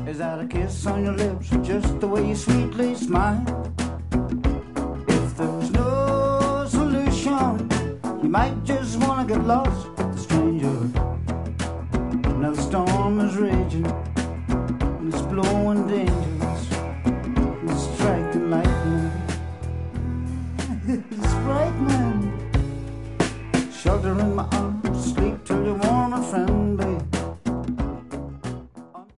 Is that a kiss on your lips or just the way you sweetly smile? If there's no solution, you might just want to get lost with the stranger. Now the storm is raging and it's blowing dangerous. It's striking lightning. It's frightening. Shelter in my arms, sleep